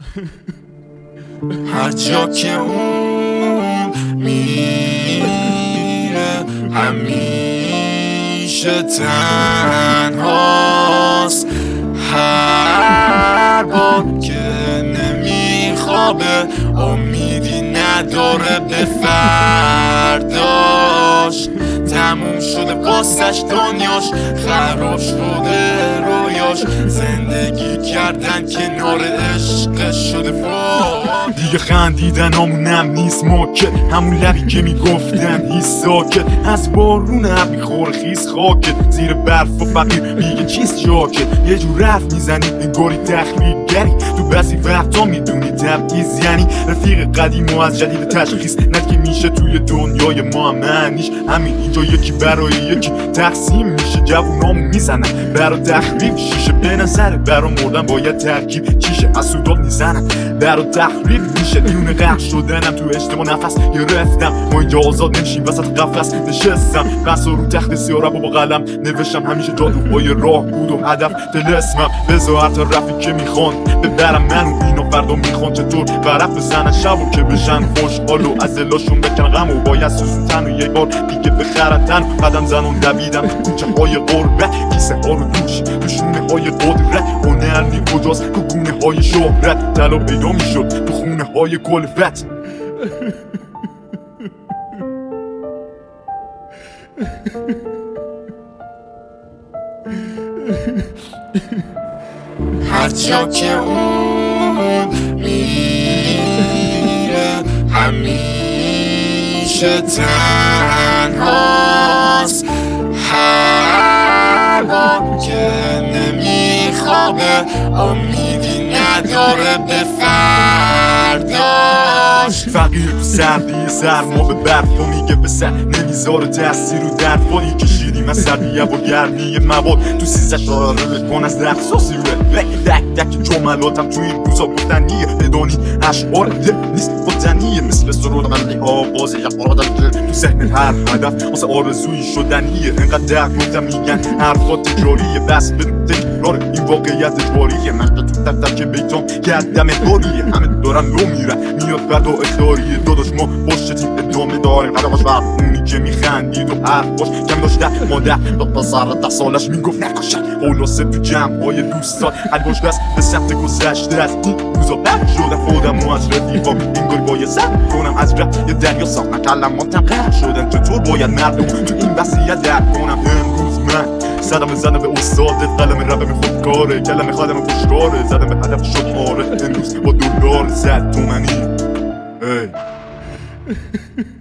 هر جا که اون میره همیشه تنهاست. هر بار که نمیخوابه امیدی نداره به فرداش. تموم شده واسش دنیاش، خراب شده رویاش. زندگی کردن کنار عشق شده فوق. دیگه خندیدن همونم نیست ماکت، همون لبی که میگفتن هی ساکت. از بارون ابر میخوره خیس خاکت، زیر برف و فقیر میگه چیست جاکت. یه جور رفت میزنی انگاری تخلیقگری، تو بعضی وقتا میدونی تبعیض یعنی رفیق قدیم و از جدید تشخیص ند که میشه توی دنیای ما. معنیش همین اینجا یکی برای یکی تقسیم میشه، جوونامو میزنن برا تخریب شیشه. به نظر برا مردن باید ترکیب چیشه، از سودات میزنن برا تخریب میشه. دیونه غرق شدنم تو اجتماع نفس گرفتم، ما اینجا آزاد نمیشیم وسط قفس نشستم. بحثا رو تخت سیارم و با قلم نوشتم، همیشه جادوهای راه بود و هدف تلسمم. بذار حتی رفی که میخوان ببرم منو، اینا فردا میخوان چطور برف بزنن شبو که بشن خوشحال و از دلاشون بکن غم. و باید سوزوندن و یک بار دیگه بخرتن. قدم زنون دویدم کوچه های غربت، کیسه ها رو دوش دشونه های قدرت. هنرنی کجاست که گونه های شهرت، طلا پیدا میشد تو خونه های کلفت. هر جا که اون میره همیشه تنهاست. هر بار که نمیخوابه امیدی نداره به فرداش. فقیر تو سردی سرما به برف و میگه به سر نمیذاره تاثیر رو درفایی کشیدیم از سردی و گرمی مواد. تو سیزه شاره بکن از رقصاسی رو دک دک جملاتم توی این روزا گفتنیه. بدانی اشعار ده نیست گفتنیه، مثل سرود قلبی آواز یقارادم تو ذهن هر هدف واسه آرزوی شدنیه. انقدر درک گفتم میگن حرفات تکراریه، بس بدون تکرار این واقعیت اجباریه. من تو دفتر که بیتام کردم اداریه، همه دارن لو میرن میاد بعد و اختاریه. داداش ما پشتی ادامه داریم، قدماش بر اونی که میخندید و حرفاش کم داشته. مادر با سر 10 سالش میگفت نکشن خلاصه تو جمعهای دوستان. هر دست به سمت گذشته از این روزا بر شده خودم و از رفیقا انگاری باید زد کنم از رفت یه دریا ساختن کلماتم غرق شدن. چطور باید مردم تو این وضعیت درک کنم؟ امروز من زدم به استاد قلم ربم خودکاره، کلم خادم پشکاره. زدم به هدف شد آره، امروز با دلار زد تو منی.